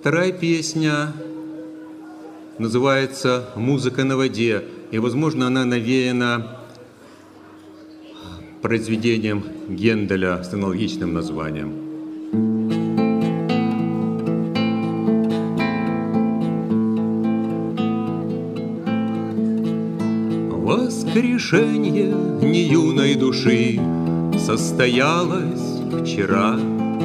Вторая песня называется «Музыка на воде», и, возможно, она навеяна произведением Генделя с аналогичным названием. Воскрешение не юной души состоялось вчера,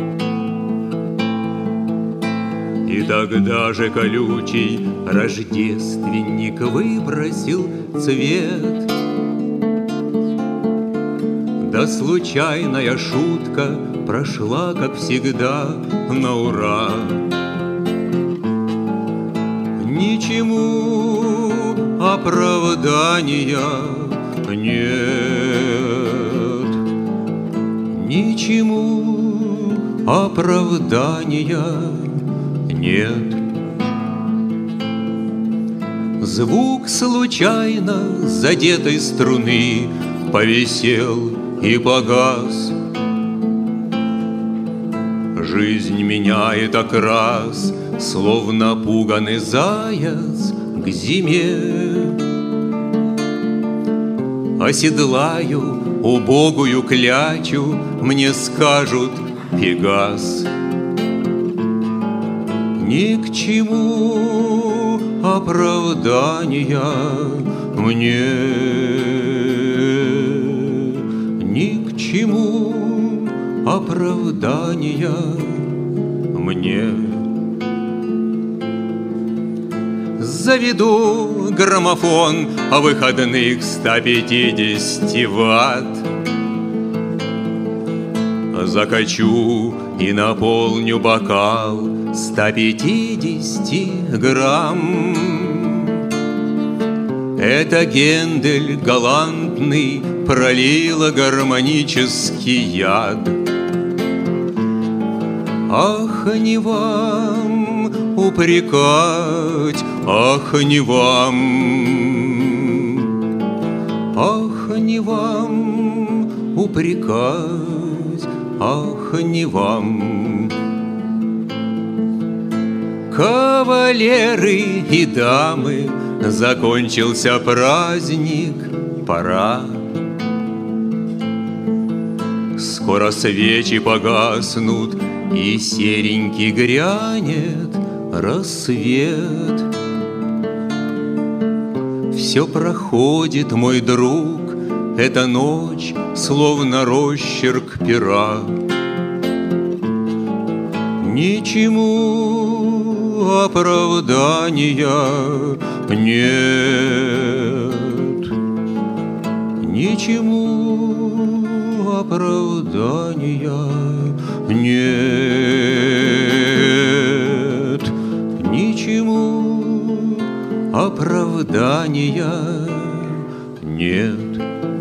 и тогда же колючий рождественник выбросил цвет. Да случайная шутка прошла, как всегда, на ура. Ничему оправдания нет, ничему оправдания нет. Звук случайно задетой струны повисел и погас. Жизнь меняет окрас, словно пуганый заяц к зиме. Оседлаю убогую клячу, мне скажут Пегас. Ни к чему оправдания мне, ни к чему оправдания мне. Заведу граммофон о выходных 150 ватт, закачу и наполню бокал 150 грамм. Это Гендель галантный пролила гармонический яд. Ах, не вам упрекать, ах, не вам, ах, не вам упрекать, ах, не вам. Кавалеры и дамы, закончился праздник, пора. Скоро свечи погаснут, и серенький грянет рассвет. Все проходит, мой друг, эта ночь, словно росчерк пера. Ничему оправдания нет, ничему оправдания нет, ничему оправдания нет.